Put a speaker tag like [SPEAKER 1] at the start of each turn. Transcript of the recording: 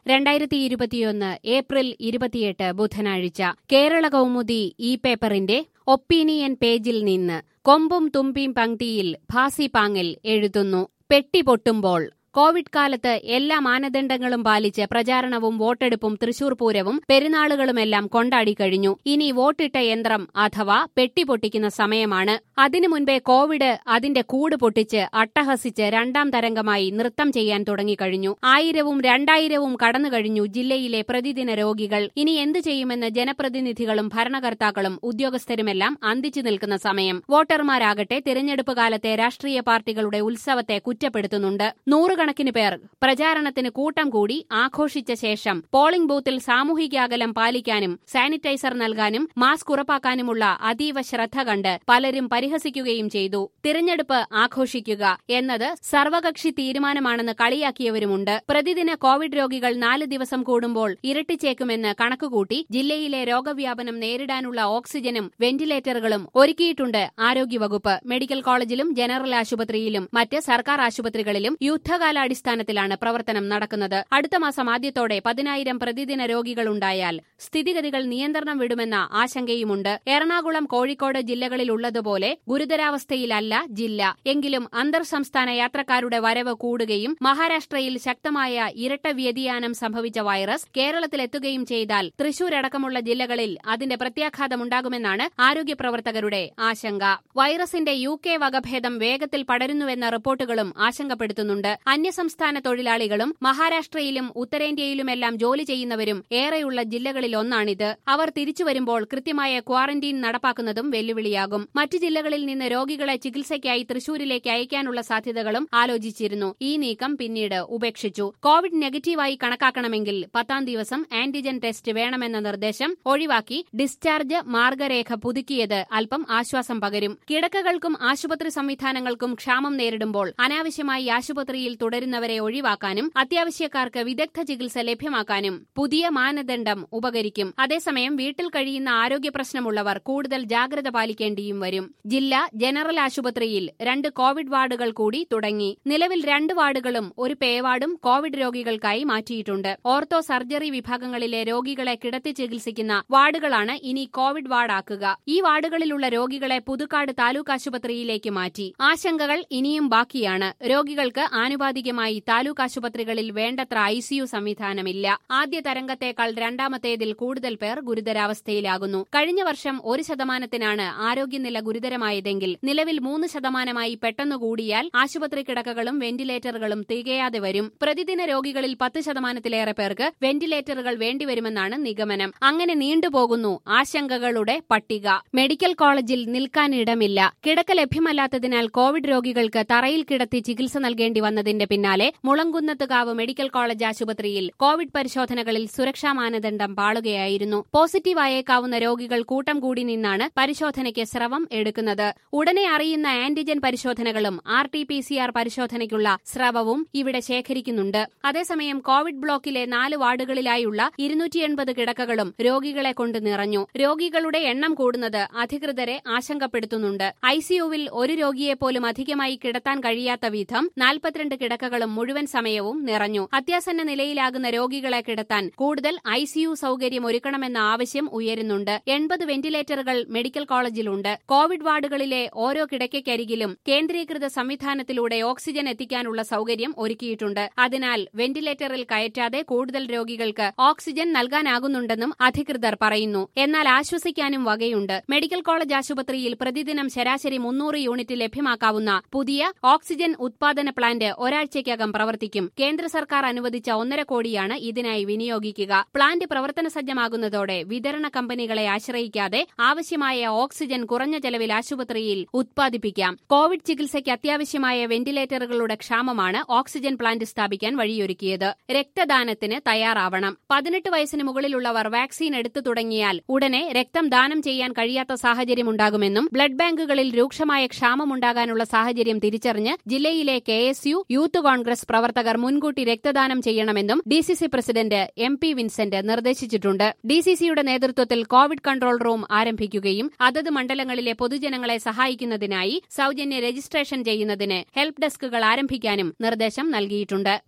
[SPEAKER 1] 2021 April 28 ബുധനാഴ്ച കേരള കൗമുദി ഈ പേപ്പറിന്റെ ഒപ്പീനിയൻ പേജിൽ നിന്ന് കൊമ്പും തുമ്പിയും പങ്ക്തിയിൽ ഭാസി പാങ്ങിൽ എഴുതുന്നു. പെട്ടി പൊട്ടുമ്പോൾ കോവിഡ് കാലത്ത് എല്ലാ മാനദണ്ഡങ്ങളും പാലിച്ച് പ്രചാരണവും വോട്ടെടുപ്പും തൃശൂർ പൂരവും പെരുന്നാളുകളുമെല്ലാം കൊണ്ടാടിക്കഴിഞ്ഞു. ഇനി വോട്ടിട്ട യന്ത്രം അഥവാ പെട്ടി പൊട്ടിക്കുന്ന സമയമാണ്. അതിനു മുൻപേ കോവിഡ് അതിന്റെ കൂട് പൊട്ടിച്ച് അട്ടഹസിച്ച് രണ്ടാം തരംഗമായി നൃത്തം ചെയ്യാൻ തുടങ്ങിക്കഴിഞ്ഞു. 1000-ഉം 2000-ഉം കടന്നുകഴിഞ്ഞു ജില്ലയിലെ പ്രതിദിന രോഗികൾ. ഇനി എന്തു ചെയ്യുമെന്ന് ജനപ്രതിനിധികളും ഭരണകർത്താക്കളും ഉദ്യോഗസ്ഥരുമെല്ലാം അന്തിച്ചു നിൽക്കുന്ന സമയം. വോട്ടർമാരാകട്ടെ തിരഞ്ഞെടുപ്പ് കാലത്തെ രാഷ്ട്രീയ പാർട്ടികളുടെ ഉത്സവത്തെ കുറ്റപ്പെടുത്തുന്നുണ്ട്. നൂറുകണക്കിന് പേർ പ്രചാരണത്തിന് കൂട്ടം കൂടി ആഘോഷിച്ച ശേഷം പോളിംഗ് ബൂത്തിൽ സാമൂഹിക അകലം പാലിക്കാനും സാനിറ്റൈസർ നൽകാനും മാസ്ക് ഉറപ്പാക്കാനുമുള്ള അതീവ ശ്രദ്ധ കണ്ട് പലരും പരിഹസിക്കുകയും ചെയ്തു. തിരഞ്ഞെടുപ്പ് ആഘോഷിക്കുക എന്നത് സർവകക്ഷി തീരുമാനമാണെന്ന് കളിയാക്കിയവരുമുണ്ട്. പ്രതിദിന കോവിഡ് രോഗികൾ 4 ദിവസം കൂടുമ്പോൾ ഇരട്ടിച്ചേക്കുമെന്ന് കണക്കുകൂട്ടി ജില്ലയിലെ രോഗവ്യാപനം നേരിടാനുള്ള ഓക്സിജനും വെന്റിലേറ്ററുകളും ഒരുക്കിയിട്ടുണ്ട് ആരോഗ്യവകുപ്പ്. മെഡിക്കൽ കോളേജിലും ജനറൽ ആശുപത്രിയിലും മറ്റ് സർക്കാർ ആശുപത്രികളിലും യുദ്ധകാലാടിസ്ഥാനത്തിലാണ് പ്രവർത്തനം നടക്കുന്നത്. അടുത്ത മാസം ആദ്യത്തോടെ 10,000 പ്രതിദിന രോഗികളുണ്ടായാൽ സ്ഥിതിഗതികൾ നിയന്ത്രണം വിടുമെന്ന ആശങ്കയുമുണ്ട്. എറണാകുളം, കോഴിക്കോട് ജില്ലകളിലുള്ളതുപോലെ ഗുരുതരാവസ്ഥയിലല്ല ജില്ല. എങ്കിലും അന്തർ സംസ്ഥാന യാത്രക്കാരുടെ വരവ് കൂടുകയും മഹാരാഷ്ട്രയിൽ ശക്തമായ ഇരട്ട വ്യതിയാനം സംഭവിച്ച വൈറസ് കേരളത്തിലെത്തുകയും ചെയ്താൽ തൃശൂരടക്കമുള്ള ജില്ലകളിൽ അതിന്റെ പ്രത്യാഘാതമുണ്ടാകുമെന്നാണ് ആരോഗ്യ പ്രവർത്തകരുടെ ആശങ്ക. വൈറസിന്റെ UK വകഭേദം വേഗത്തിൽ പടരുന്നുവെന്ന റിപ്പോർട്ടുകളും ആശങ്കപ്പെടുത്തുന്നുണ്ട്. അന്യസംസ്ഥാന തൊഴിലാളികളും മഹാരാഷ്ട്രയിലും ഉത്തരേന്ത്യയിലുമെല്ലാം ജോലി ചെയ്യുന്നവരും ഏറെയുള്ള ജില്ലകളിലൊന്നാണിത്. അവർ തിരിച്ചുവരുമ്പോൾ കൃത്യമായ ക്വാറന്റീൻ നടപ്പാക്കുന്നതും വെല്ലുവിളിയാകും. മറ്റു ജില്ലകളിൽ നിന്ന് രോഗികളെ ചികിത്സയ്ക്കായി തൃശൂരിലേക്ക് അയക്കാനുള്ള സാധ്യതകളും ആലോചിച്ചിരുന്നു. ഈ നീക്കം പിന്നീട് ഉപേക്ഷിച്ചു. കോവിഡ് നെഗറ്റീവായി കണക്കാക്കണമെങ്കിൽ 10ാം ദിവസം ആന്റിജൻ ടെസ്റ്റ് വേണമെന്ന നിർദ്ദേശം ഒഴിവാക്കി ഡിസ്ചാർജ് മാർഗരേഖ പുതുക്കിയത് അല്പം ആശ്വാസം പകരും. കിടക്കകൾക്കും ആശുപത്രി സംവിധാനങ്ങൾക്കും ക്ഷാമം നേരിടുമ്പോൾ അനാവശ്യമായി ആശുപത്രിയിൽ തുടരുന്നവരെ ഒഴിവാക്കാനും അത്യാവശ്യക്കാർക്ക് വിദഗ്ധ ചികിത്സ ലഭ്യമാക്കാനും പുതിയ മാനദണ്ഡം ഉപകരിക്കും. അതേസമയം വീട്ടിൽ കഴിയുന്ന ആരോഗ്യ പ്രശ്നമുള്ളവർ കൂടുതൽ ജാഗ്രത പാലിക്കേണ്ടിയും വരും. ജില്ലാ ജനറൽ ആശുപത്രിയിൽ 2 കോവിഡ് വാർഡുകൾ കൂടി തുടങ്ങി. നിലവിൽ 2 വാർഡുകളും ഒരു പേവാർഡും കോവിഡ് രോഗികൾക്കായി മാറ്റിയിട്ടുണ്ട്. ഓർത്തോ സർജറി വിഭാഗങ്ങളിലെ രോഗികളെ കിടത്തി ചികിത്സിക്കുന്ന വാർഡുകളാണ് ഇനി കോവിഡ് വാർഡാക്കുക. ഈ വാർഡുകളിലുള്ള രോഗികളെ പുതുക്കാട് താലൂക്ക് ആശുപത്രിയിലേക്ക് മാറ്റി. ആശങ്കകൾ ഇനിയും ബാക്കിയാണ്. രോഗികൾക്ക് ആനുപാതികമായി താലൂക്ക് ആശുപത്രികളിൽ വേണ്ടത്ര ICU സംവിധാനമില്ല. ആദ്യ തരംഗത്തേക്കാൾ രണ്ടാമത്തേതിൽ കൂടുതൽ പേർ ഗുരുതരാവസ്ഥയിലാകുന്നു. കഴിഞ്ഞ വർഷം 1%-നാണ് ആരോഗ്യനില ഗുരുതരമായതെങ്കിൽ നിലവിൽ 3%-ആയി പെട്ടെന്നുകൂടിയാൽ ആശുപത്രി കിടക്കകളും വെന്റിലേറ്ററുകളും തികയാതെ വരും. പ്രതിദിന രോഗികളിൽ 10%-ലേറെ പേർക്ക് വെന്റിലേറ്ററുകൾ വേണ്ടിവരുമെന്നാണ് നിഗമനം. അങ്ങനെ നീണ്ടുപോകുന്നു ആശങ്കകളുടെ പട്ടിക. മെഡിക്കൽ കോളേജിൽ നിൽക്കാനിടമില്ല. കിടക്ക ലഭ്യമല്ലാത്തതിനാൽ കോവിഡ് രോഗികൾക്ക് തറയിൽ കിടത്തി ചികിത്സ നൽകേണ്ടി വന്നതിന്റെ പിന്നാലെ മുളങ്കുന്നത്തുകാവ് മെഡിക്കൽ കോളേജ് ആശുപത്രിയിൽ കോവിഡ് പരിശോധനകളിൽ സുരക്ഷാ മാനദണ്ഡം പാളുകയായിരുന്നു. പോസിറ്റീവായേക്കാവുന്ന രോഗികൾ കൂട്ടം കൂടി നിന്നാണ് പരിശോധനയ്ക്ക് സ്രവം എടുക്കുന്നത്. ഉടനെ അറിയുന്ന ആന്റിജൻ പരിശോധനകളും RT-PCR പരിശോധനയ്ക്കുള്ള സ്രവവും ഇവിടെ ശേഖരിക്കുന്നുണ്ട്. അതേസമയം കോവിഡ് ബ്ലോക്കിലെ 4 വാർഡുകളിലായുള്ള 280 കിടക്കകളും രോഗികളെ കൊണ്ട് നിറഞ്ഞു. രോഗികളുടെ എണ്ണം കൂടുന്നത് അധികൃതരെ ആശങ്കപ്പെടുത്തുന്നുണ്ട്. ICUവിൽ ഒരു രോഗിയെപ്പോലും അധികമായി കിടത്താൻ കഴിയാത്ത വിധം 42 കിടക്കകളും മുഴുവൻ സമയവും നിറഞ്ഞു. അത്യാസന്ന നിലയിലാകുന്ന രോഗികളെ കിടത്താൻ കൂടുതൽ ICU സൌകര്യം ഒരുക്കണമെന്ന ആവശ്യം ഉയരുന്നുണ്ട്. 80 വെന്റിലേറ്ററുകൾ മെഡിക്കൽ കോളേജിലുണ്ട്. കോവിഡ് വാർഡുകളിലെ ഓരോ കിടക്കയ്ക്കരികിലും കേന്ദ്രീകൃത സംവിധാനത്തിലൂടെ ഓക്സിജൻ എത്തിക്കാനുള്ള സൌകര്യം ഒരുക്കിയിട്ടുണ്ട്. അതിനാൽ വെന്റിലേറ്ററിൽ കയറ്റാതെ കൂടുതൽ രോഗികൾക്ക് ഓക്സിജൻ നൽകാനാകുന്നുണ്ടെന്നും അധികൃതർ പറയുന്നു. എന്നാൽ ആശ്വസിക്കാനും വകയുണ്ട്. മെഡിക്കൽ കോളേജ് ആശുപത്രിയിൽ പ്രതിദിനം ശരാശരി 300 യൂണിറ്റ് ലഭ്യമാക്കാവുന്ന പുതിയ ഓക്സിജൻ ഉത്പാദന പ്ലാന്റ് ഒരാഴ്ചയ്ക്കകം പ്രവർത്തിക്കും. കേന്ദ്ര സർക്കാർ അനുവദിച്ച 1.5 കോടിയാണ് ഇതിനായി വിനിയോഗിക്കുക. പ്ലാന്റ് പ്രവർത്തന സജ്ജമാകുന്നതോടെ വിതരണ കമ്പനികളെ ആശ്രയിക്കാതെ ആവശ്യമായ ഓക്സിജൻ കുറഞ്ഞ ചെലവിൽ ആശുപത്രിയിൽ ഉത്പാദിപ്പിക്കാം. കോവിഡ് ചികിത്സയ്ക്ക് അത്യാവശ്യമായ വെന്റിലേറ്ററുകളുടെ ക്ഷാമമാണ് ഓക്സിജൻ പ്ലാന്റ് സ്ഥാപിക്കാൻ വഴിയൊരുക്കിയത്. രക്തദാനത്തിന് തയ്യാറാവണം. 18 വയസ്സിന് മുകളിലുള്ളവർ വാക്സിൻ എടുത്തു തുടങ്ങിയാൽ ഉടനെ രക്തം ദാനം ചെയ്യാൻ കഴിയാത്ത സാഹചര്യമുണ്ടാകുമെന്നും ബ്ലഡ് ബാങ്കുകളിൽ രൂക്ഷമായ ക്ഷാമമുണ്ടാകാനുള്ള സാഹചര്യം തിരിച്ചറിഞ്ഞ് ജില്ലയിലെ KSU യൂത്ത് കോൺഗ്രസ് പ്രവർത്തകർ മുൻകൂട്ടി രക്തദാനം ചെയ്യണമെന്നും DCC പ്രസിഡന്റ് MP വിൻസെന്റ് നിർദ്ദേശിച്ചിട്ടുണ്ട്. DCCയുടെ നേതൃത്വത്തിൽ കോവിഡ് കൺട്രോൾ റൂം ആരംഭിക്കുകയും അതത് മണ്ഡലങ്ങളിലെ പൊതുജനങ്ങളെ സഹായിക്കുന്നതിനായി സൌജന്യ രജിസ്ട്രേഷൻ ചെയ്യുന്നതിന് ഹെൽപ്പ് ഡെസ്കുകൾ ആരംഭിക്കാനും നിർദ്ദേശം നൽകിയിട്ടുണ്ട്.